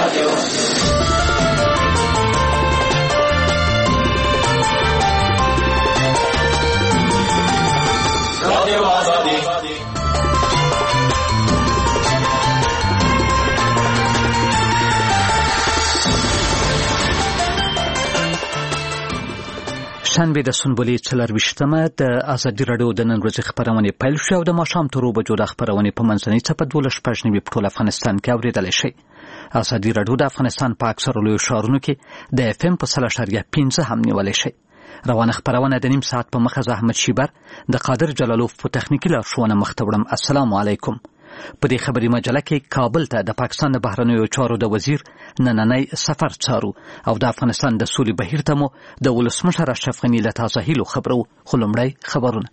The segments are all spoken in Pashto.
شنبه د سنبلې 24مه د ازادي راډیو د نن ورځې خبرونه پیل شو او د ماښام تر 2 بجو د خبرونه په منځنۍ څپه 12:15 په ټول افغانستان کې اوریدل شي. ازادي راډیو د افغانستان په اکثر لوی ښارونو کې د FM په 3.15 هم نیول شي. روانه خبرونه د نیم ساعت په مخه احمد شیبر د قادر جلالوف په تخنیکی لارښوونه مخ ته وړم. السلام علیکم. په دې خبري مجله کې کابل ته د پاکستان د بهرنیو چارو د وزیر نننی سفر څارو او د افغانستان د سولې بهیر ته مو د ولسمشر اشرف غني له تازه هیلو خبرو. خو لومړی خبرونه.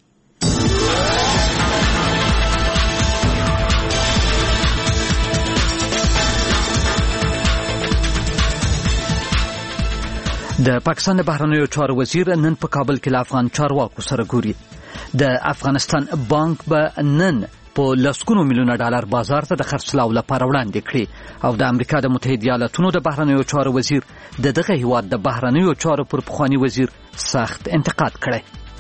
د پاکستان د بهرنیو چارو وزیر نن په کابل کې له افغان چارواکو سره ګوري. د افغانستان بانک به نن په لسګونو میلیونه ډالر بازار ته د خرڅلاو لپاره وړاندې کړي او د امریکا د متحده ایالاتونو د بهرنیو چارو وزیر د دغه هیواد د بهرنیو چارو پر پخوانی وزیر سخت انتقاد کړی.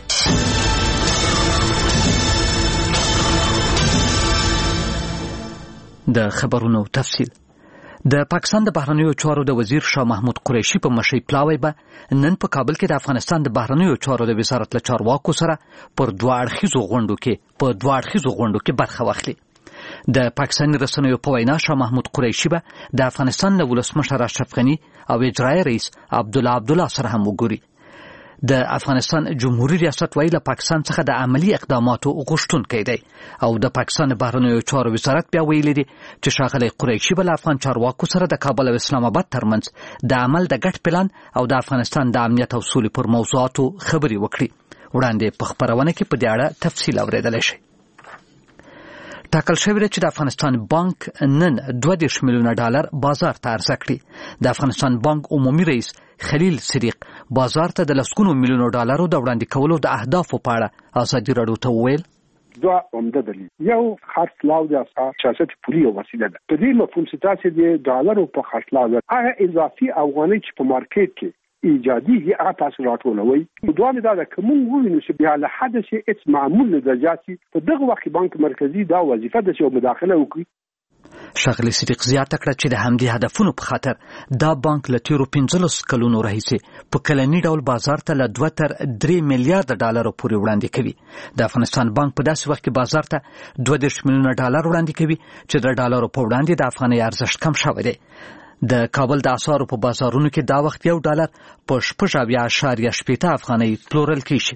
د خبرونو تفصیل. د پاکستان د بهرنیو چارو د وزیر شاه محمود قریشي په مشرۍ پلاوی به نن په کابل کې د افغانستان د بهرنیو چارو د وزارت له چارواکو سره پر دوه اړخیزو غونډو کې برخه واخلي. د پاکستاني رسنیو په وینا شاه محمود قریشي به د افغانستان له ولسمشر اشرف غني او اجرایي رئیس عبدالله سره هم وګوري. د افغانستان جمهوریت ریاست ویله پاکستان څخه د عملی اقداماتو غوښتونکی دی او د پاکستان بهرنیو چارو وزارت بیا ویلي دی چې ښاغلی قریشي به له افغان چارواکو سره د کابل او اسلام آباد ترمنځ د عمل د ګډ پلان او د افغانستان د امنیت او سولې پر موضوعاتو خبرې وکړي. وړاندې په خبرونه کې په دې اړه تفصیل اوریدلی شي. ټاکل شوی دی چې د افغانستان بانک نن 22 میلیونه ډالر بازار ته عرضه کړي. د افغانستان بانک عمومي رئیس خلیل صدیق بازار ته د لسګونو میلیونو ډالرو د وړاندې کولو د اهدافو په اړه ازادي راډیو ته وویل. دوه عمده دلیل. یو خرڅلاو د سیاست پولی وسیله ده. په دې مفهوم چې تاسو د ډالرو په خرڅلاو هغه اضافي افغاني چې په مارکیټ کې ایجادي هغه تاسو راټولوي. دوه دا د کوم وینو چې بیا له حدث هیڅ معمول نه درجاتي په دغه وخت بانک مرکزی دا وظیفه ده چې مداخله وکړي. ښاغلی صدیق زیاته کړه چې د همدې هدفونو په خاطر دا بانک له تیرو 15 کلونو راهیسې په کلني ډول بازار ته له 2 تر 3 میلیارډ ډالرو پورې وړاندې کوي. د افغانستان بانک په داسې وخت کې بازار ته 22 میلیونه ډالر وړاندې کوي چې د ډالرو په وړاندې د افغانۍ ارزښت کم شوی دی. د کابل د اسعارو په بازارونو کې دا وخت یو ډالر په 6.8 افغانۍ پلورل کیږي.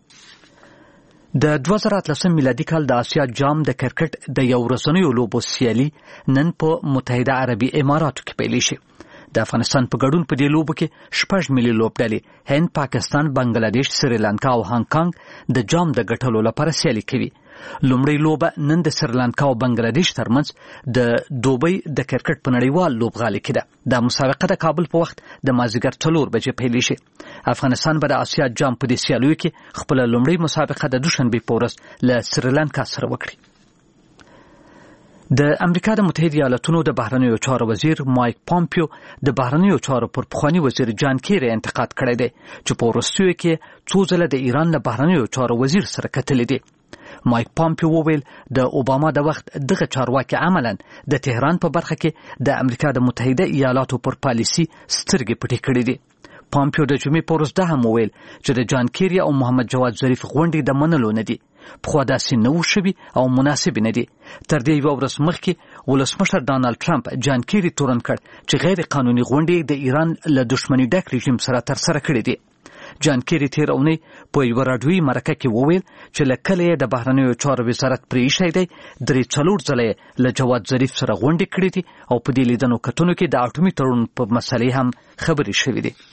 د 2013 میلادي کال د آسیا جام د کرکټ د یو ورځنیو لوبو سیالي نن په متحده عربي اماراتو کې پیل شي. د افغانستان په ګډون په دې لوبو کې 6 ملي لوبډلې هند، پاکستان، بنگلاديش، سریلانکا او هانګ کانګ د جام د ګټلو لپاره سیالي کوي. لومړی لوبه نن د سریلانکا او بنگلاديش ترمنځ د دوبۍ د کرکټ په نړیوال لوبغالي کې ده. د مسابقه د کابل په وخت د مازیګر 4 بجې پیل شي. افغانستان به د آسیا جام په دې سیالیو کې خپل لومړی مسابقه د دوشنبه په ورځ له سریلانکا سره وکړي. د امریکا د متحده ایالاتونو د بهرنیو چارو وزیر مایک پامپیو د بهرنیو چارو پر پخوانی وزیر جان کیری انتقاد کړی دی چې په وروستیو کې څو ځله د ایران له بهرنیو چارو وزیر سره کتلی دی. مایک پامپیو وویل د اوباما د وخت دغه چارواکي عملاً د تهران په برخه کې د امریکا د متحده ایالاتو پر پالیسي سترګې پټې کړې دي. پامپیو د جمعې په ورځ دا هم وویل چې د جان کیری او محمد جواد ظریف غونډې د منلو نه دي. پخوا داسې نه و شوي او مناسب نه دي. تر دې یوه ورځ مخکې ولسمشر ډانالډ ټرمپ جان کیری تورن کړ چې غیر قانوني غونډې د ایران له دښمنۍ ډک رژیم سره ترسره کړې دي. جان کیری تیر اونۍ په یوه راډیویي مرکه کې وویل چې له کله یې د بهرنیو چارو وزارت پرې ایښی دی 3-4 ځله یې له جواد ظریف سره غونډې کړې دي او په دې لیدنو کتنو کې د اټومي تړون په مسلې هم خبرې شوې دي.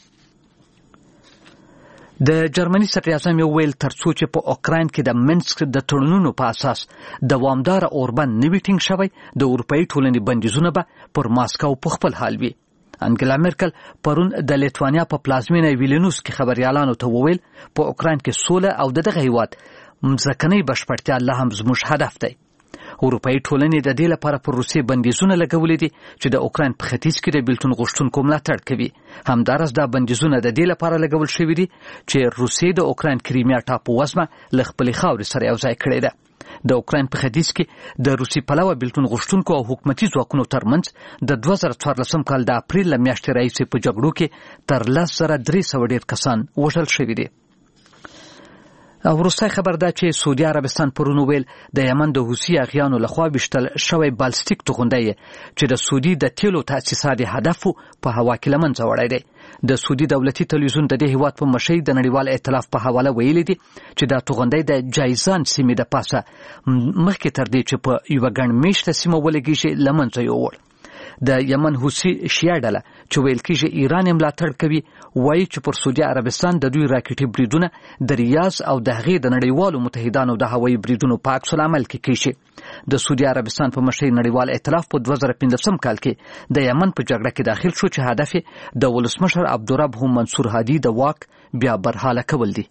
د جرمني صدراعظم یې وویل تر څو چې په اوکراین کې د منسک د تړونونو په اساس دوامداره اوربند نه وي ټینګ شوی د اروپایي ټولنې بندیزونه به پر ماسکو په خپل حال وي. انګلا مرکل پرون د لیتوانیا په پلازمینه ویلنوس کې خبريالانو ته وویل په اوکراین کې سوله او دغه هیواد مځکنۍ بشپړتیا لا هم زموږ هدف دی. اروپאי ټولنې د دې لپاره پر روسیې بندیزونه لګولې دي چې د اوکراین په ختیځ کې د بیلتون غوښتونکو ملاتړ کوي. همداراز دا بندیزونه د دې لپاره لګول شوي دي چې روسیې د اوکراین کریمیا ټاپو وزمه له خپلې خاورې سره یوځای کړې ده. د اوکراین په ختیځ کې د روسي پلوه بیلتون غوښتونکو او حکومتي ځواکونو ترمنځ د 2014 کال د اپریل له میاشتې راهیسې په جګړو کې تر 10,300 ډېر کسان وژل شوي دي. او وروستی خبر دا چې سعودي عربستان پرون ویل د یمن د حوثي اغیانو لخوا ویشتل شوی بالستیک توغندی چې د سعودي د تیلو تاسیساتي هدف په هوا کې له منځه وړی دی. د سعودي دولتي تلویزیون د دې هیواد په مشرۍ د نړیوال ائتلاف په حواله ویلي دي چې دا توغندی د جایزان سیمې د پاسه مخکې تر دې چې په یوه ګڼ میشته سیمه ولګېږي له منځه یووړ. د یمن حوثي شیعه ډله چې ویل کېږي ایران یې ملاتړ کوي وایي چې پر سعودي عربستان د دوی راکټي بریدونه د ریاض او د هغې د نړیوالو متحدانو د هوایي بریدونو په عکس العمل کې کېږي. د سعودي عربستان په مشرۍ نړیوال ائتلاف په 2015 کال کې د یمن په جګړه کې داخل شو چې هدف یې د ولسمشر عبدالرب منصور هادي د واک بیا برحاله کول دي.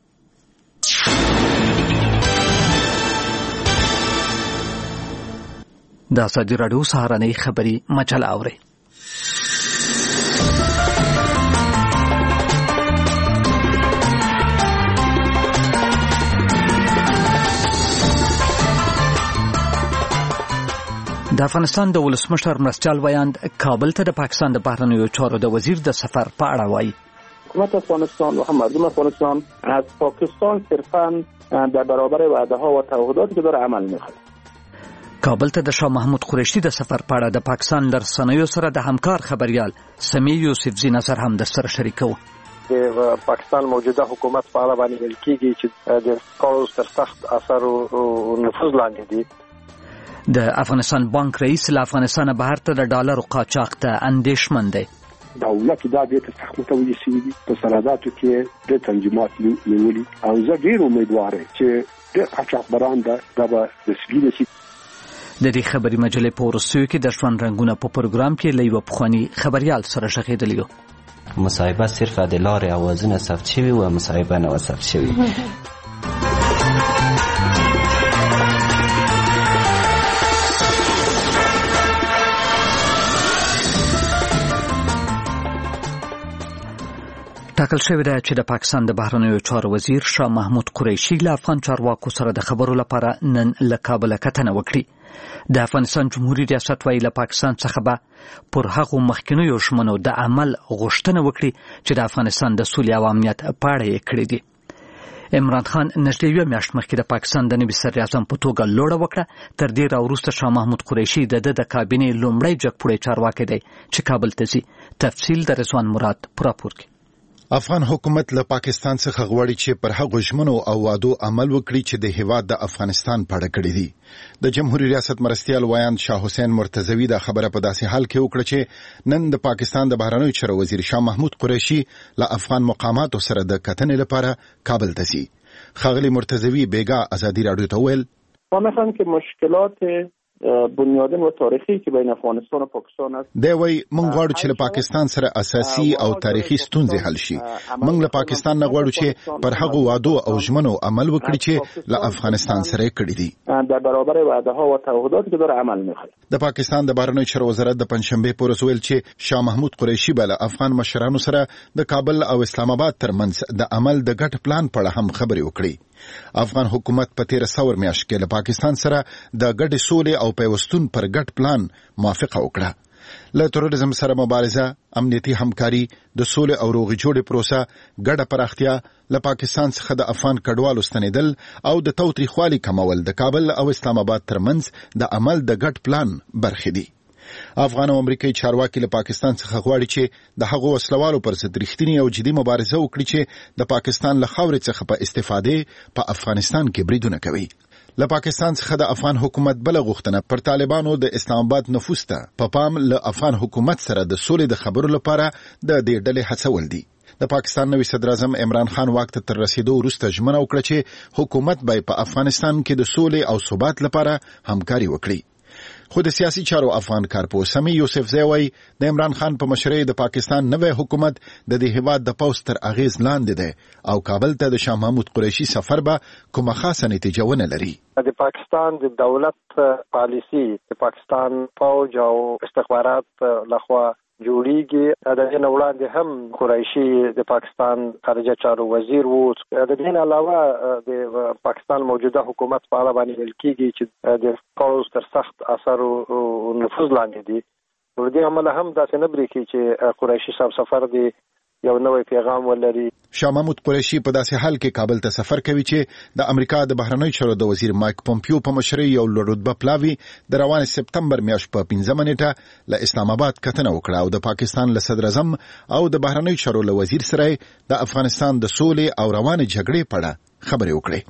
د ازادي راډیو سهارنۍ خبري مجله اورئ. د افغانستان د ولسمشر مرستیال ویاند کابل ته د پاکستان د بهرنیو چارو د وزیر د سفر په اړه وایي. حکومت افغانستان و هم مردم افغانستان از پاکستان صرفاً در برابر وعده ها و تعهداتی که داره عمل می‌کنه. کابل ته د شاه محمود قریشي د سفر په اړه د پاکستان له رسنیو سره د همکار خبريال سمیع یوسفزي نظر هم د سره شریکو. د پاکستان موجوده حکومت په اړه باندې ویل کېږي چې د کاروز تر سخت اثر او نفوذ لاندې دي. د افغانستان بانک رئیس له افغانستان بهر ته د ډالرو قاچاق ته اندېښمن دی. دولت دا د سخت متوجه شوی دي په سرحداتو کې د تنظیمات نیولي او زه ډیر امیدوار یم چې د قاچاقبران د رسمي نشي. د دې خبري مجلې په ورسوي کې د ژوند رنگونه په پروګرام کې لیو پخوانی خبريال سره شغېدلی و. مصاحبه صرف د لارې اوازونه ثبت شوي او مصاحبه نه ثبت شوي. ټاکل شوی دی چې د پاکستان د بهرنیو چارو وزیر شاه محمود قریشي له افغان چارواکو سره د خبرو لپاره نن له کابل کتنه وکړي. د افغانستان جمهوریت ریاست وایي له پاکستان څخه به پر هغو مخکینیو ژمنو د عمل غوښتنه وکړي چې د افغانستان د سولې او امنیت په اړه یې کړې دي. عمران خان نږدې یوه میاشت مخکې د پاکستان د نوي صدر اعظم په توګه لوړه وکړه. تر دې راوروسته شاه محمود قریشي د کابینې لومړی جګپوړی چارواکی دی چې کابل ته ځي. تفصیل د رضوان مراد په راپور کې. افغان حکومت له پاکستان څخه غواړي چې پر هغو ژمنو او وعدو عمل وکړي چې د هیواد د افغانستان په اړه کړي دي. د جمهوریت ریاست مرستیال ویاند شاه حسین مرتضوی دا خبره په داسې حال کې وکړه چې نن د پاکستان د بهرنیو چارو وزیر شاه محمود قریشي له افغان مقاماتو سره د کتنې لپاره کابل ته ځي. ښاغلی مرتضوی بیګا ازادي راډیو ته ویل ما می‌خوام که مشکلات بنیادین و تاریخی که بین افغانستان و پاکستان است. دی وی مونږ غواړو چې له پاکستان سره اساسي او تاریخي ستونزې حل شي. مونږ له پاکستان نه غواړو چې پر هغو وعدو او ژمنو عمل وکړي چې له افغانستان سره کړي دي. در برابر وعده ها و تعهداتی که داره عمل می‌کنه. د پاکستان د بهرنیو چارو وزارت د پنځشنبه په ورځ ویل چې شاه محمود قریشي به له افغان مشرانو سره د کابل او اسلام آباد ترمنځ د عمل د ګډ پلان په اړه هم خبرې وکړي. افغان حکومت په 13 میاشت کې له پاکستان سره د ګډې سولې او پیوستون پر ګډ پلان موافقه وکړه. له تروریزم سره مبارزه، امنیتي همکاري، د سولې او روغې جوړې پروسه، ګډه پراختیا، له پاکستان څخه د افغان کډوالو ستنېدل او د تاوتریخوالي کمول د کابل او اسلام آباد ترمنځ د عمل د ګډ پلان برخې دي. افغان او امریکایي چارواکي له پاکستان څخه غواړي چې د هغو وسلوالو پر ضد رښتینې او جدي مبارزه وکړي چې د پاکستان له خاورې څخه په استفادې په افغانستان کې بریدونه کوي. له پاکستان څخه د افغان حکومت بل غوښتنه پر طالبانو د اسلام آباد نفوذ ته په پام له افغان حکومت سره د سولې د خبرو لپاره د دې ډلې هڅول دي. د پاکستان نوي صدر اعظم عمران خان واک ته تر رسیدو وروسته ژمنه وکړه چې حکومت به په افغانستان کې د سولې او ثبات لپاره همکاري وکړي. خو د سیاسي چارو افغان کارپوه سمی یوسفزی وایي د عمران خان په مشرۍ د پاکستان نوی حکومت د دې هیواد د پوځ تر اغیز لاندې دی او کابل ته د شاه محمود قریشي سفر به کومه خاصه نتیجه ونه لري. د پاکستان د دولت پالیسی د پاکستان فوج او استخبارات لخوا جوړیږي. د دې نه وړاندې هم قریشي د پاکستان خارجه چارو وزیر وو. د دې نه علاوه د پاکستان موجوده حکومت په اړه باندې ویل کېږي چې د پوځ تر سخت اثر او نفوذ لاندې دي. ور دې عمل هم داسې نه بریښي چې قریشي صاحب سفر دی یو نوې پیغام ولري. شاه محمود قریشي په داسې حال کې کابل ته سفر کوي چې د امریکا د بهرنیو چارو د وزیر مایک پومپیو په مشرۍ یو لوړ رتبه پلاوی د روان سپتمبر میاشت په 15 نیټه له اسلام آباد کتنه وکړه او د پاکستان له صدر اعظم او د بهرنیو چارو له وزیر سره د افغانستان د سولې او روان جګړې په اړه خبرې وکړې.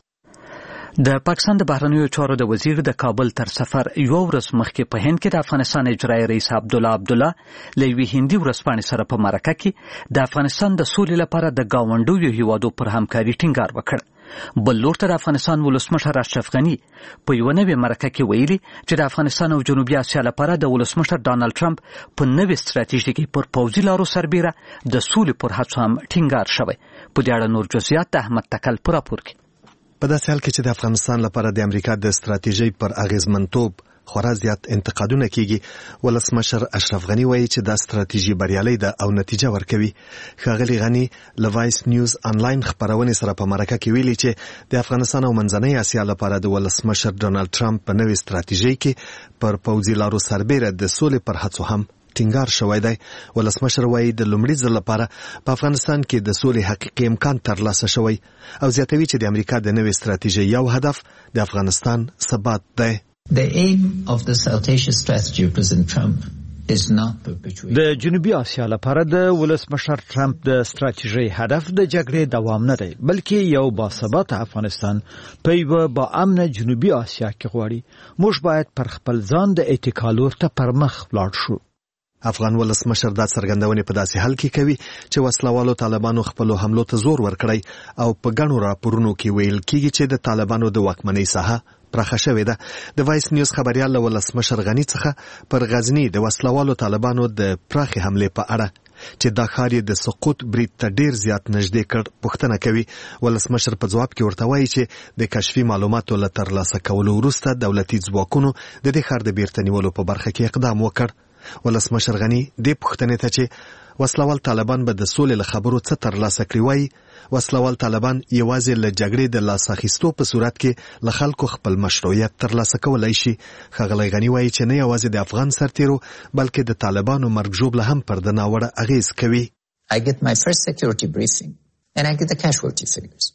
د پاکستان د بهرنیو چارو د وزیر د کابل تر سفر یو ورځ مخکې په هند کې د افغانستان اجرایي رئیس عبدالله له یوې هندي ورځپاڼې سره په مرکه کې د افغانستان د سولې لپاره د ګاونډیو هیوادو پر همکاري ټینګار وکړ. بل لور ته د افغانستان ولسمشر اشرف غني په یو نوې مرکه کې ویلي چې د افغانستان او جنوبي اسیا لپاره د ولسمشر ډانلډ ټرمپ په نوې ستراتیژي کې پر پوځي لارو سربیره د سولې پر هڅو هم ټینګار شوی. په دې اړه نور جزئیات د احمد تکل پر راپور کې. په داسې حال کې چې د افغانستان لپاره د امریکا د ستراتیژۍ پر اغیزمنتوب خورا زیات انتقادونه کیږي، ولسمشر اشرف غني وایي چې دا ستراتیژي بریالۍ ده او نتیجه ورکوي. ښاغلي غني له وایس نیوز انلاین خبرونې سره په مرکه کې ویلي چې د افغانستان او منځنۍ اسیا لپاره د ولسمشر ډونالډ ټرمپ په نوې ستراتیژۍ کې پر پوځي لارو سربیره د سولې پر هڅو هم ټینګار شوی دی. ولسمشر وایي د لومړي ځل لپاره په افغانستان کې د سولې حقیقي امکان ترلاسه شوی او زیاتوي چې د امریکا د نوې ستراتیژۍ یو هدف د افغانستان ثبات دی. The aim of the South Asia strategy of President Trump is not perpetuation. د جنوبي اسیا لپاره د ولسمشر ټرمپ د ستراتیژۍ هدف د جګړې دوام نه دی، بلکې یو باثباته افغانستان په یو با امنه جنوبي اسیا کې غواړي. موږ باید پر خپل ځان د اتکا لور ته پر مخ ولاړ شو. افغان ولسمشر دا څرګندونې په داسې حال کې کوي چې وسلوالو طالبانو خپل حملو ته زور ورکړی او په ګڼو راپورونو کې ویل کېږي چې د طالبانو د واکمنۍ ساحه پراخه شوې ده. د وایس نیوز خبريال له ولسمشر غني څخه پر غزنی د وسلوالو طالبانو د پراخې حملې په اړه چې دا ښار د سقوط برید ته ډیر زیات نږدې کړ پوښتنه کوي. ولسمشر په جواب کې ورته وایي چې د کشفي معلوماتو له ترلاسه کولو وروسته دولتي ځواکونو د دې ښار د بیرته نیولو په برخه کې اقدام وکړ. ولسمشر غني د پښتنې ته چې وسلوال طالبان به د سولې له خبرو څه ترلاسه کړي وایي وسلوال طالبان یوازې له جګړې د لاس اخیستو په صورت کې له خلکو خپل مشروعیت ترلاسه کولای شي. ښاغلی غني وایي چې نه یوازې د افغان سرتیرو بلکې د طالبانو مرګ ژوبله هم پر د ناوړه اغیز کوي. I get my first security briefing and I get the casualty figures.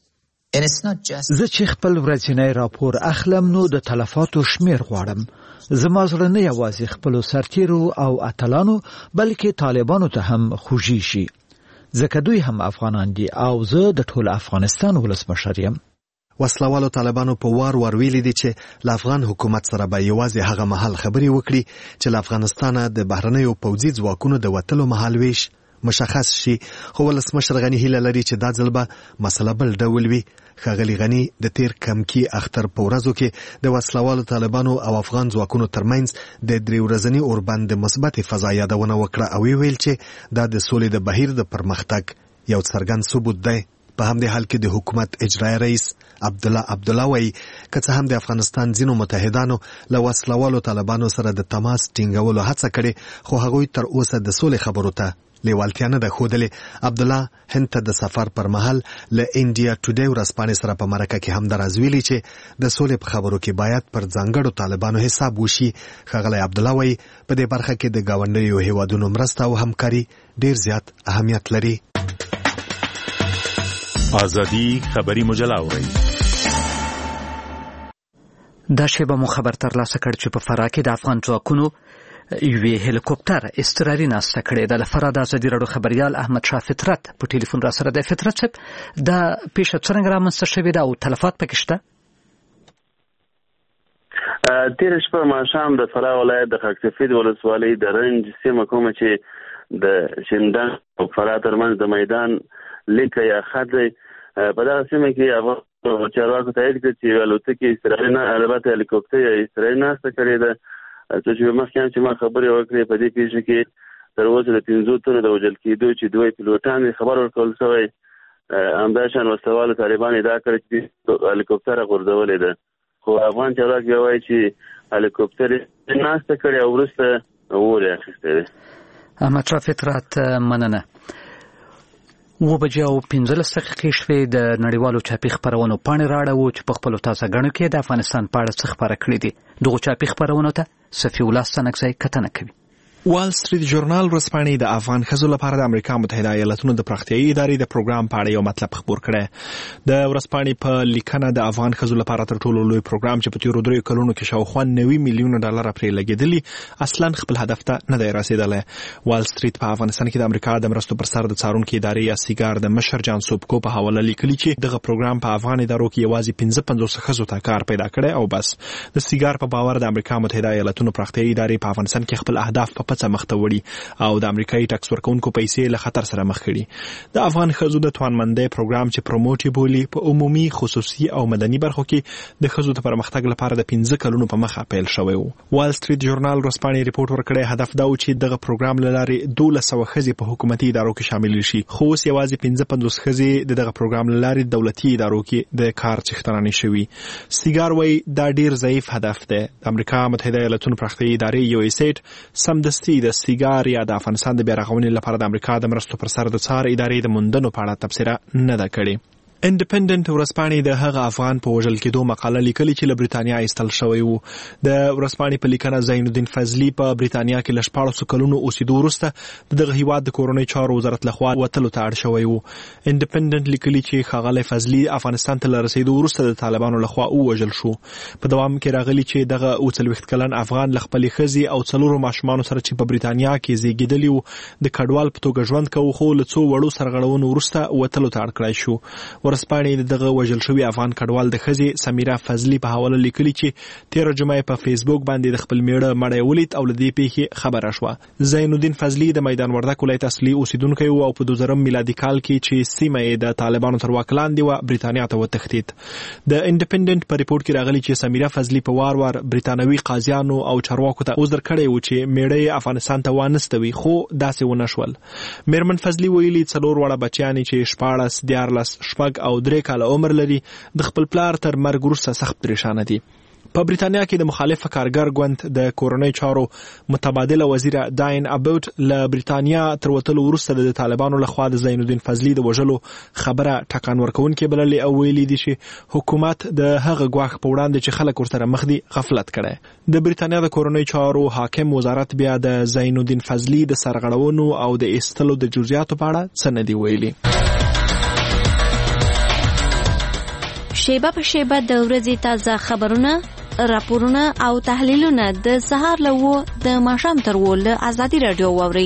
زه چې خپل ورځنی راپور اخلم نو د تلفاتو شمیر غواړم. زما زړه نه یوازې خپل سرتیرو او اتلانو بلکې طالبانو ته هم خوږی شي، ځکه دوی هم افغانان دي او زه د ټول افغانستان ولسمشر یم. وسلوالو طالبانو په وار ویلي دي چې له افغان حکومت سره به یوازې هغه مهال خبرې وکړي چې له افغانستانه د بهرنیو پوځي ځواکونو د وتلو مهال ویش مشخص شي. خو ولسمشر غني هیله لري چې دا ځل به مسله بل ډول وي. ښاغلي غني د تیر کمکی اختر په ورځو کې د وسلوالو طالبانو او افغان ځواکونو ترمنځ د 3 ورځني اوربند د مثبت فضا یادونه وکړه او ویل چې دا د سولې د بهیر د پرمختګ یو څرګند ثبوت دی. په همدې حال کې د حکومت اجرایي رئیس عبدالله وایي که څه هم د افغانستان ځینو متحدانو له وسلوالو طالبانو سره د تماس ټینګولو هڅه کړې خو هغوی تر اوسه د سولې خبرو ته لیوالتیا نه ده ښودلې. عبدالله هند ته د سفر پر مهال له انډیا ټوډے ورځپاڼې سره په مرکه کې هم دراز ویلي چې د سولې په خبرو کې باید پر ځانګړو طالبانو حساب وشي. ښاغلی عبدالله وایي په دې برخه کې د ګاونډیو هیوادونو مرسته او همکاري ډیر زیات اهمیت لري. آزادی خبری مجله اورئ. دا شیبه مو خبر ترلاسه کړ چې په فراه کې د افغان ځواکونو یوې هلیکوپټر اضطراري ناسته کړې ده. له فراه د ازادي راډیو خبریال احمد شاه فطرت په ټلیفون را سره د فطرت صاحب دا پیښه څنګه رامنځته شوې ده او تلفات پکې شته؟ تیر شپه ماښام د فراه ولایت د خاک سفید ولسوالۍ د رنج سیمه کومه چې د شندن او فراه ترمنځ د میدان لیکه یا خط دی په دغه سیمه کې افغان چارواکو تایید کړ چې الوتکې استرالي نه البته هلیکوپټر استرالي ناسته کړې ده چې مخکې چې ما خبرې وکړې په دې پیښه کې تر اوسه د 15 تنو د وژل کېدو چې دوی پیلوټان خبر ورکول شوی همداشان وسوال طالبان ادعا کړې چې هلیکوپټر غورځولې ده خو افغان چارواکي وایي چې هلیکوپټر ناشته کړې او وروسته وره اخیستې ده. احمد شاه فطرت مننه. 15:15 دقیقې شوې د نړیوالو چاپي خبرونو پاڼې راړو چې په خپل تازه غنو کې د افغانستان په اړه څه خبره کړې دي. دغه چاپي خبرونو ته صفي الله سنکزی کتنه کوي. وال سټریټ ژورنال ورځپاڼې د افغان ښځو لپاره د امریکا متحده ایالاتونو د پراختیایي ادارې د پروګرام په اړه یو مطلب خبر کړی. د ورځپاڼې په لیکنه د افغان ښځو لپاره تر ټولو لوی پروګرام چې په تیرو 3 کلونو کې شاوخوا 90 میلیونه ډالر پرې لګېدلي اصلا خپل هدف ته نه دی رسیدلی. وال سټریټ په افغانستان کې د امریکا د مرستو پر سر د څارونکو ادارې یا سیګار د مشر جان سوبکو په حواله لیکلي چې دغه پروګرام په افغان ادارو کې یوازې 55 ښځو ته کار پیدا کړی او بس. د سیګار په باور د امریکا متحده ایالاتونو پراختیایي ادارې په افغانستان کې خپل اهداف په پڅه مخ ته وړي او د امریکایي ټکس ورکونکو پیسې له خطر سره مخ کړي. د افغان ښځو د توانمندۍ پروګرام چې پروموټ بولی په عمومي خصوصي او مدني برخو کې د ښځو د پرمختګ لپاره د 15 کلونو په مخه پیل شوی و. وال سټریټ ژورنال ورځپاڼې ریپورت ورکړی هدف دا و چې دغه پروګرام له لارې 1200 ښځې په حکومتي ادارو کې شامل شي خو اوس یوازې 55 ښځې دغه پروګرام له لارې دولتي ادارو کې د کار څښتنانې شوي. سیګار وایي دا ډیر ضعیف هدف دی. د امریکا متحده ایالاتونو پراختیایي ادارې یو ایسټ سمدستي د سیګار یا د افغانستان د بیا رغونې لپاره د امریکا د مرستو پر سر د څار ادارې د موندنو په اړه تبصره نه ده کړې. انډیپندنت ورځپاڼې د هغه افغان په وژل کېدو مقاله لیکلې چې له بریتانیا ایستل شوی وو. د ورځپاڼې په لیکنه زین الدین فضلي په بریتانیا کې له 14 کلونو اوسېدو وروسته دغه هیواد د کورنۍ چارو وزارت لخوا وتلو ته اړ شوی وو. انډیپندنت لیکلي چې ښاغلی فضلي افغانستان ته له رسېدو وروسته د طالبانو لخوا ووژل شو. په دوام کې راغلي چې دغه 40 کلن افغان له خپلې ښځې او 4 ماشومانو سره چې په بریتانیا کې زیږېدلي وو د کډوال په توګه ژوند کوي خو له څو وړو سرغړونو وروسته وتلو ته اړ کړی شو. ورځپاڼې دغه وژل شوی افغان کډوال د ښځې سمیرا فضلي په حواله لیکلي چې 13 جمعې په فیسبوک باندې د خپل میړه مړی ولید او له دې پیښې خبره شوه. زین الدین فضلي د میدان وردګ ولایت اصلي اوسیدونکی و او په 2000 میلادي کال کې چې سیمه یې د طالبانو تر واک لاندې و بریتانیا ته وتښتید. د انډیپندنت په ریپورت کې راغلي چې سمیرا فضلي په وار وار بریتانوي قاضیانو او چارواکو ته عذر کړی و چې میړه یې افغانستان ته وانستوي خو داسې ونه شول. میرمن فضلي ویلي 4 وړه بچیانې چې 14 14 شپږ او 3 کاله عمر لري د خپل پلار تر مرګ وروسته سخت پریشانه دي. په بریتانیا کې د مخالف کارګر ګوند د کورنۍ چارو متبادله وزیر داین ابوت له بریتانیا تر وتلو وروسته د طالبانو لخوا د زین الدین فضلي د وژلو خبره ټکان ورکوونکې بللې او ویلي دي چې حکومت د هغه ګواښ په وړاندې چې خلک ورسره مخ دي غفلت کړی. د بریتانیا د کورنۍ چارو حاکم وزارت بیا د زین الدین فضلي د سرغړونو او د ایستلو د جزئیاتو په اړه څه نه دي ویلي. شیبه په شیبه د ورځې تازه خبرونه، راپورونه او تحلیلونه د سهار له 9 د ماښام تر 10 له ازادي رادیو واورئ.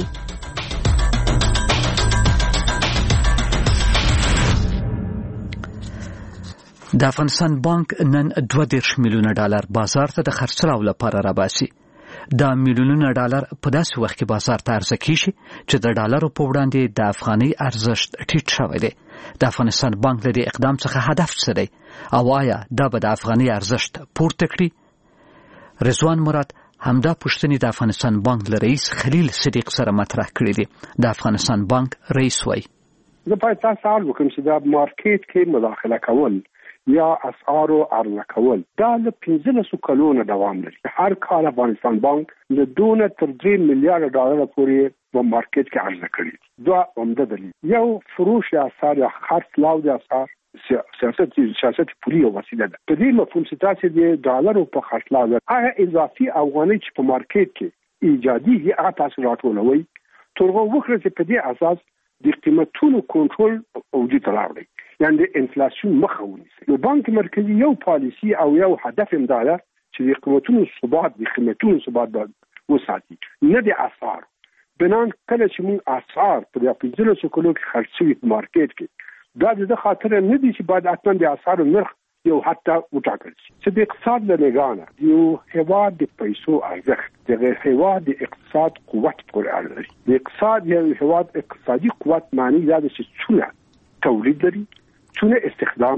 د افغانستان بانک نن 22 میلیونه ډالر بازار ته د خرڅلاو لپاره راباسي. دا میلیونونه ډالر په داسې وخت کې بازار ته عرضه کیږي چې د ډالرو په وړاندې د افغاني ارزښت ټیټ شوی دی. د افغانستان بانک له دې اقدام څخه هدف څه دی او آیا دا به د افغاني ارزښت پورته کړي؟ رضوان مراد همدا پوښتنې د افغانستان بانک له رئیس خلیل صدیق سره مطرح کړې دي. د افغانستان بانک رئیس وایي زه باید تاسو سوال وکړم چې د مارکیټ کې مداخله کول یا اسعارو عرضه کول دا له 15 کلونو دوام لري. هر کال افغانستان بانک له 2 تر 3 میلیارډ ډالر پورې په مارکیټ کې عرضه کړي. دا عمده دلیل یو فروش اسعار یا خرڅلاو د اسعار سیاست پولی او وسیله ده. په دې مفهوم چې تاسو د ډالرو په خرڅلاو هغه اضافي افغاني چې په مارکیټ کې ایجادي هغه تاسو راټولوي ترغه وکړي چې په دې اساس د قیمتونو کنټرول او د تلاړي یعنی د انفلیشن مخه ونیسي. نو بانک مرکزی یو پالیسی او یو هدف هم دا ده چې د قیمتونو ثبات وساتي نه د اسعار. بنان کله چې موږ اسعار په 15 کلو کې خرڅوي په مارکیټ کې دا د خاطر نه دي چې بعد اتمن د اسعار نرخ یو حتی وټاکل شي. چې د اقتصاد له نگاه یو هیواد د پیسو ارزښت د هیواد د اقتصاد قوت پورې اړه لري. د اقتصاد یو هیواد اقتصادي قوت معنی دا چې څونه تولید لري، څونه استخدام لري،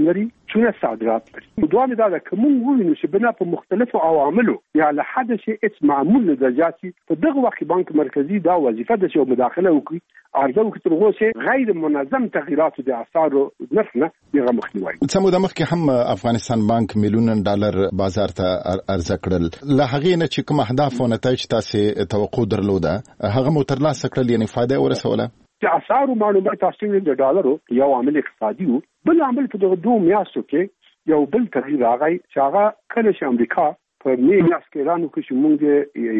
څونه صادرات لري. دوه دا کوم وینو چې بنا په مختلفو عواملو یا له حد شي معمول درجاتي په دغه وخت بانک مرکزی دا وظیفه ده چې مداخله وکړي ارزو کې ترغه چې غیر منظم تغیرات د اسعار نرخ نه دغه مخنیوي. څه موده مخکې هم افغانستان بانک میلیون ډالر بازار ته عرضه کړل. له هغه نه چې کوم اهداف او نتایج تاسو توقع درلوده هغه مو ترلاسه کړل، یعنی فائدہ ورسوله؟ چې اسعار معلومات تاسو د ډالرو یو عامل اقتصادي وو، بل عامل په دغه دوه میاشتو کې یو بل تغییر راغی چې هغه کله چې امریکا په میاشت کې اعلان وکړ چې موږ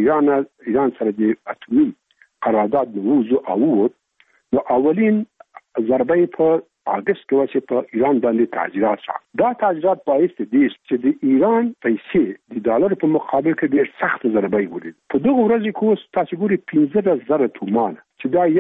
د ایران سره د اټومي قرارداد ووزو او نو اولین ضربه په اگست کې چې په ایران باندې تعزیرات شو. دا تعزیرات باعث دي چې د ایران پیسې د ډالر په مقابل کې ډېر سخت ضربه ولید. په دغه ورځ کې تاسو ګوري 15,000 تومان چې دا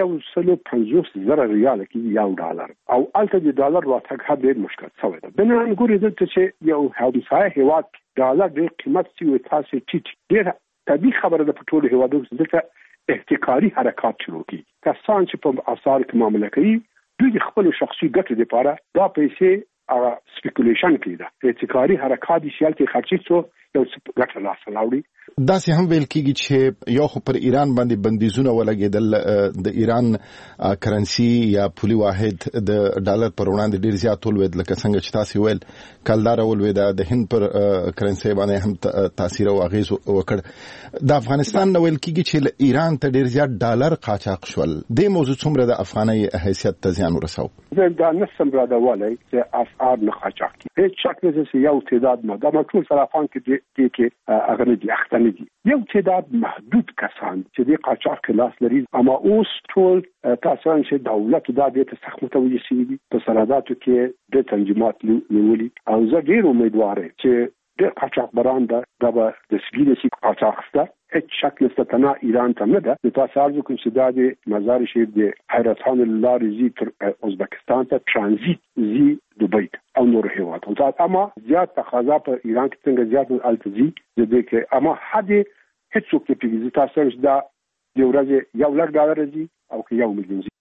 150,000 ریال کې یو ډالر او الته د ډالر راتګ ډېر مشکل شوی دی. بنان ګوري چې یو همسایه هیواد ډالر ډېر قیمت سی تاسو ټیټ ډېر طبيعي خبره ده. په ټولو هیوادونو کې احتکاري حرکات شروع کی. کسان چې په اسعار کې معامله کوي دوی خپل شخصي ګټې لپاره دا پیسې سپیکولیشن کوي. دا احتکاري حرکات دي چې خرچي څو یو ګټه لاس لاوړي. دا سه هم ویل کیږي چې یو خو پر ایران باندې بندیزونه ولګیدل، د ایران کرنسی یا پولي واحد د ډالر پر وړاندې ډیر زیات ولوید، لکه څنګه چې تاسو ویل کلدار ولوید، د هند پر کرنسی باندې هم تاثیر او اغیز وکړ. د افغانستان نو ویل کیږي چې ایران ته ډیر زیات ډالر قاچاق شول. د موضوع څومره د افغاني حیثیت ته زیان ورساو؟ دا نسم را دا ولای چې اسعار نه قاچاق کی هیڅ شک نه چې یو تعداد نه دا ټول صرافان کې هغه نه دي اخته نه دي. یو تعداد محدود کسان چې د قاچاق کلاس لري، اما اوس ټول تاسو چې دولت دا د سخت متوجه شي دي په سرحداتو کې د تنظیمات نیولي او زه ډیر امیدوار یم چې د قاچاق برانده دا به د سګینې سي قاچاق سره هیڅ شک نشته تنه ایران ته نه ده. د تاسو ارزو کوم چې دا د مزار شریف د حیرتان الله زی تر ازبکستان ته ترانزیت زی دوبۍ او نور هیواد او اما زیات تقاضا په ایران کې څنګه زیات التزی د دې کې اما حد هیڅ څوک په دې تاسو دا یو ورځ یو لړ ډالر زی او کې یو ملیون زی.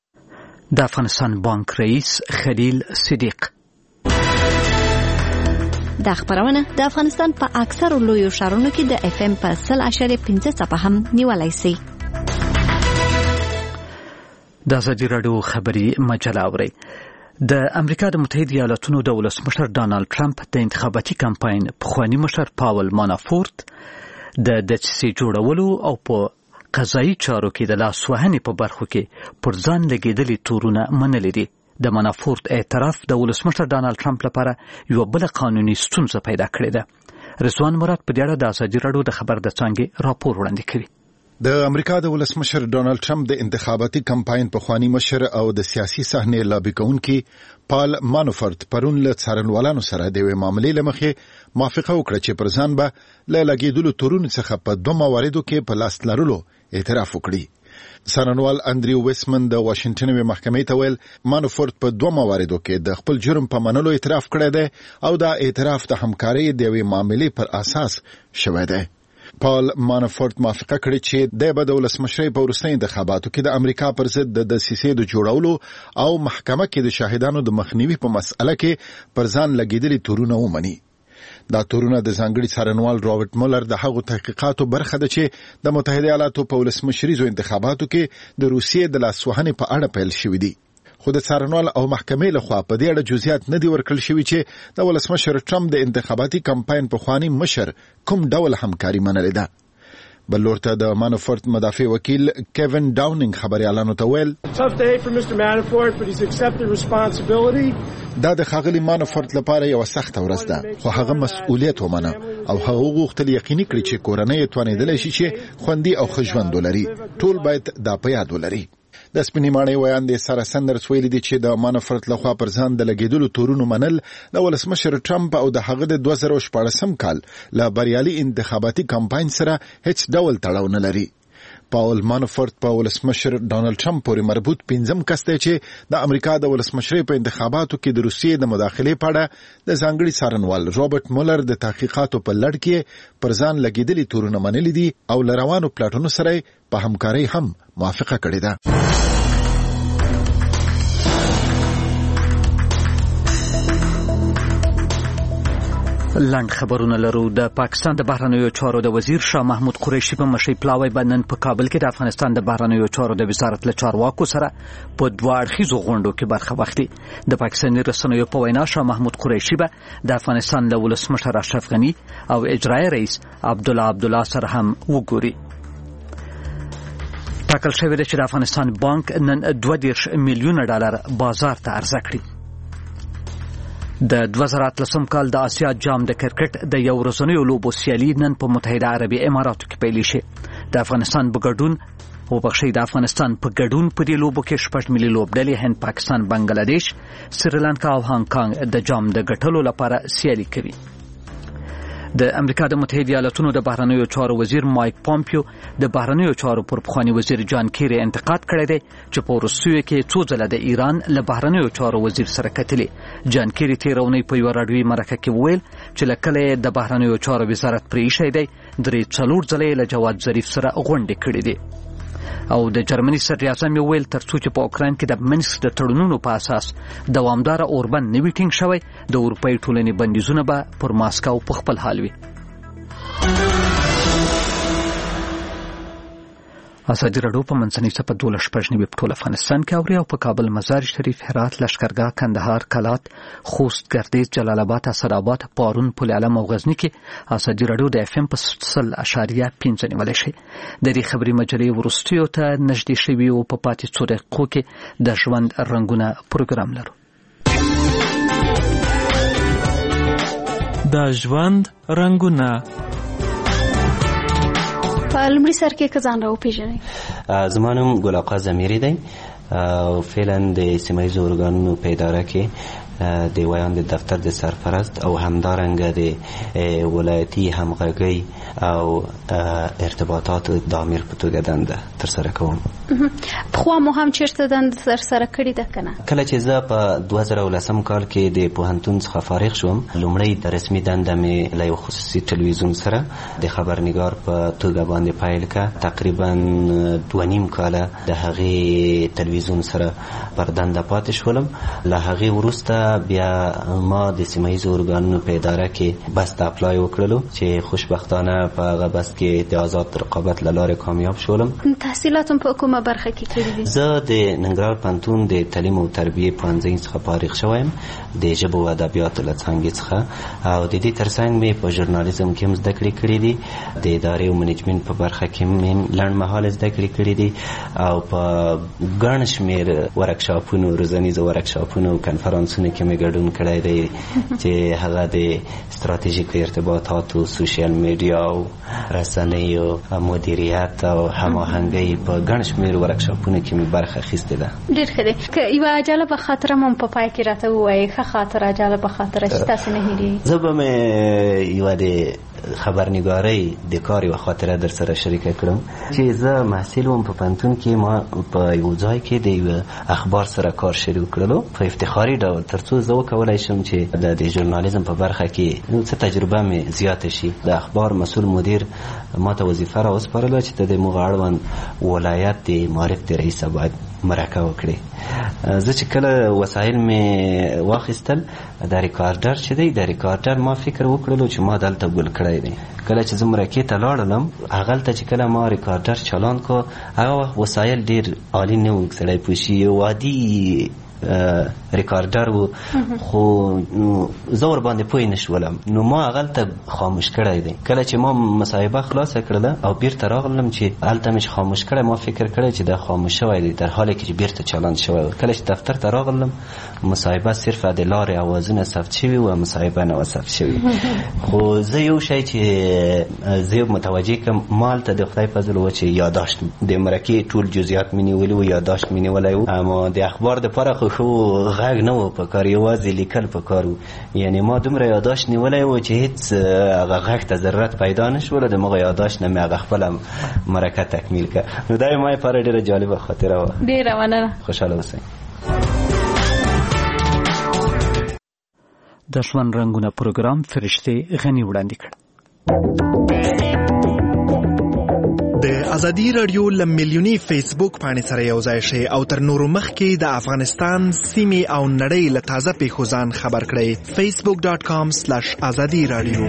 د افغانستان بانک رئیس خلیل صدیق. دا خبرونه د افغانستان په اکثر لویو ښارونو کې د اف ام په 100.5 څخه هم نیولای شي. د ازادي راډیو خبري مجله اوري. د امریکا د متحده ایالاتونو د ولسمشر ډانلډ ټرمپ د انتخاباتي کمپاین پخوانی مشر پاول مانافورت د دسیسې جوړولو او په قضایي چارو کې د لاسوهنې په برخو کې پر ځان لګېدلي تورونه منلي دي. د مانافورت اعتراف د ولسمشر ډانلډ ټرمپ لپاره یو بل قانوني ستونزه پیدا کړې ده. رضوان مراد په دې اړه د ازادي راډیو د خبر د څنګه راپور وړاندې کړی. د امریکا د ولسمشر ډانلډ ټرمپ د انتخاباتي کمپاین پخوانی مشر او د سیاسي صحنې لابي کوونکی پال مانافورت پرون له څارنوالانو سره د یوې معاملې لمخې موافقه وکړه چې پر ځان به له لګېدلو تورونو څخه په دوه مواردو کې په لاس لرلو اعتراف وکړي. څارنوال انډریو ویسمن د واشنگټن وی محکمې ته ویل مانافورت په دوه مواردو کې د خپل جرم په منلو اعتراف کړی دی او دا اعتراف د همکارۍ د یوې معاملې پر اساس شوی دی. پال مانافورت موافقه کړې چې د به د ولسمشرۍ په وروستي انتخاباتو کې د امریکا پر ضد د دسیسې د جوړولو او محکمه کې د شاهدانو د مخنیوي په مسأله کې پر ځان لګېدلي تورونه ومني. دا تورونه د ځانګړي څارنوال رابرټ مولر د هغو تحقیقاتو برخه ده چې د متحده ایالاتو په ولسمشریزو انتخاباتو کې د روسیې د لاسوهنې په اړه پیل شوی دي. خو د څارنوال او محکمې لخوا په دې اړه جزئیات نه دي ورکړل شوي چې د ولسمشر ټرمپ د انتخاباتي کمپاین پخوانی مشر کوم ډول همکاري منلې ده. بل لورته د مانافورت مدافع وکیل کیوین ډاونینګ خبريالانو ته ویل دا د ښاغلي مانافورت لپاره یو سخت ورځ ده، خو هغه مسؤلیت ومنه او هغه غوښتل یقیني کړي چې کورنۍ توانیدلی شي چې خوندي او ښه ژوند ولري. ټول باید دا په یاد ولري. د سپینې ماڼۍ ویاندې سارا سندرز ویلي دي چې د مانافورت لخوا پر ځان د لګېدلو تورونو منل د ولسمشر ټرمپ او د هغه د 2014 کال له بریالي انتخاباتي کمپاین سره هیڅ ډول تړاو نه لري. پاول مانافورت په ولسمشر ډانلډ ټرمپ پورې مربوط 5م کس دی چې د امریکا د ولسمشرۍ په انتخاباتو کې د روسیې د مداخلې په اړه د ځانګړي څارنوال رابرټ مولر د تحقیقاتو په لړ کې پر ځان لګېدلي تورونه منلي دي او له روانو پلاټونو سره په همکارۍ هم موافقه کړې ده. لاند خبرونه لرو. د پاکستان د بهرنیو چارو د وزیر شاه محمود قریشي په مشرۍ پلاوی باندې په کابل کې د افغانستان د بهرنیو چارو د وزارت له چارواکو سره په دوه اړخیزو غونډو کې برخه واخلي. د پاکستاني رسنیو په وینا شاه محمود قریشي به د افغانستان له ولسمشر اشرف غني او اجرایي رئیس عبدالله سره هم وګوري. ټاکل شوی دی چې د افغانستان بانک نن 22 میلیونه ډالر بازار ته عرضه کړي. د 2013 کال د آسیا جام د کرکټ د یو ورځنیو لوبو سیالي نن په متحده عربي اماراتو کې پیل شي. د افغانستان په ګډون په دې لوبو کې 6 ملي لوبډلې هند، پاکستان، بنگلاديش، سریلانکا او هانګ کانګ د جام د ګټلو لپاره سیالي کوي. د امریکا د متحده ایالاتونو د بهرنیو چارو وزیر مایک پامپیو د بهرنیو چارو پر پخوانی وزیر جان کیری انتقاد کړی دی چې په روسیې کې څو ځله د ایران له بهرنیو چارو وزیر سره کتلي. جان کیری تیرونی په یو راډیوي مرکه کې وویل چې لکه د بهرنیو چارو وزارت پرې ایښی دی 3-4 ځله له جواد ظریف سره غونډې کړې دي. او د جرمني صدر اعظم ویل ترڅو چې په اوکراین کې د منسک د تړونونو په اساس دوامدار اوربند نوی ټینګ شوی د اروپای ټولنې بندیزونه به پر ماسکو په خپل حال وي. ازادي راډیو په منځنۍ صفحه 12 په ټول افغانستان کې اوري او په کابل، مزار شریف، هرات، لشکرګاه، کندهار، کلات، خوست، ګردیز، جلال آباد، اسداباد، پارون، پل علم او غزنی کې ازادي راډیو د FM په 0.5 نیولای شي. د دې خبري مجلې ورستیو ته نږدې شوی او په پاتې څو دقیقو کې د ژوند رنگونه پروګرام لرو. د ژوند رنگونه په لومړي سر کې ځان راوپېژنئ. زما نوم ګل آقا ضمیري دی او فعلا د سیمه ییزو ارګانونو په اداره کې د ویاند دفتر د سرپرست او همدارنګه د ولایتي همغږي او ارتباطات د امیر په توګه دنده ترسره کوم. خو مو هم چیرته دنده ترسره کړې ده کنه؟ کله چې زه په 2010 کال کې د پوهنتون څخه فارغ شوم، لومړی د رسمي دنده مې له یو خصوصي ټلویزیون سره د خبرنګار په توګه باندې پیل کړه. تقریبا 2.5 کاله د هغې ټلویزیون سره پر دنده پاتې شولم. له هغې وروسته بیا ما د سیمه ییزو ارګانونو په اداره کې بس ته اپلای وکړلو چې خوشبختانه په هغه بس کې د آزاد رقابت له لارې کامیاب شولم. تحصیلاتم په کومه برخه کې کړي دي؟ زه د ننګرهار پوهنتون د تعلیم او تربیې پوهنځي څخه فارغ شوم د ژبو او ادبیاتو له څانګې څخه، او د دې ترڅنګ مې په ژورنالیزم کې هم زده کړې کړې دي. د ادارې او منیجمنت په برخه کې مې لنډمهاله زده کړې کړې دي او په ګڼ شمېر ورکشاپونو، روزنیزو ورکشاپونو او کنفرانسونو کې مې ګډون کړی دی چې هغه د ستراتیژیک ارتباطاتو، سوشل میډیا او رسنیو مدیریت او هماهنګۍ په ګڼ شمېر ورکشاپونو کې مې برخه اخیستې ده. ډېر ښه دی. که یوه جالبه خاطره مو په پای کې راته ووایئ، ښه خاطره، جالبه خاطره چې تاسې نه هېرېږي. زه به مې یوه د خبرنګارۍ د کار یوه خاطره در سره شریکه کړم چې زه محصل وم په پوهنتون کې. ما په یو ځای کې د یو اخبار سره کار شروع کړلو په افتخاري ډول، ترڅو زه وکولی شم چې د ژورنالیزم په برخه کې څه تجربه مې زیاته شي. د اخبار مسؤل مدیر ما ته وظیفه راوسپارله چې د دغه اړوند ولایت د معارف د رئیس باید مرکه وکړي. زه چې کله وسایل مې واخیستل، د ریکارډر چې دی، د ریکارډر ما فکر وکړلو چې ما دلته ګل کړی دی. کله چې زه مرکې ته لاړلم، هغلته چې کله ما ریکارډر چالان کو، هغه وخت وسایل ډېر عالي نه وو، سړی پوشي یو عادي ریکارډر وو، خو زه ور باندې پوه نه شولم. نو ما هغلته خاموش کړی دی. کله چې ما مصاحبه خلاصه کړله او بیرته راغلم چې هلته مې خاموش کړی، ما فکر کړی چې دا خاموش شوی دی، در حالی کې چې بیرته چالان شوی و. کله چې دفتر ته راغلم، مصاحبه صرف د لارې اوازونه ثبت شوي و، مصاحبه نه و ثبت شوي. خو زه یو شی چې زه متوجه کړم، ما هلته د خدای فضل و چې یاداشت د مرکې ټول جزئیات مې نیولي و، یاداشت مې نیولی و، اما د اخبار دپاره خو غږ نه و په کار، یوازې لیکل په کار و. یعنې ما دومره یاداشت نیولی و چې هېڅ هغه غږ ته ضرورت پیدا نه شوله. د مغه یاداشت نه مې هغه خپله مرکه تکمیل کړه. نو دا یې ما لپاره ډېره جالبه خاطره وه. ډېره مننه. خوشحاله اوسئ. د ژوند رنګونه پروګرام فرشتې غني وړاندې کړ. د ازادي رادیو لملیونی فیسبوک باندې سره یو ځای شي او تر نورو مخکې د افغانستان سیمې او نړۍ له تازه پیښو ځان خبر کړئ. facebook.com/azadi radio.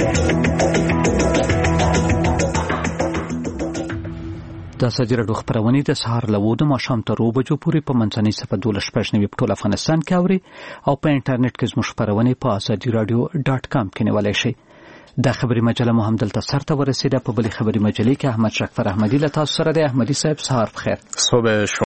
د ازادي راډیو خبرونه د سهار له 9 د ماښام تر 2 بجو پورې په منځنۍ صفحه 12 په ټول افغانستان کې اوري او په انټرنیټ کې زموږ خبرونه په azadiradio.com کې نیولای شئ. دا خبري مجله مو هم دلته سرته ورسېده. په بلې خبري مجلې کې احمد شکفر احمدي له تاسو سره د احمدي صاحب سهار بخیر. صبح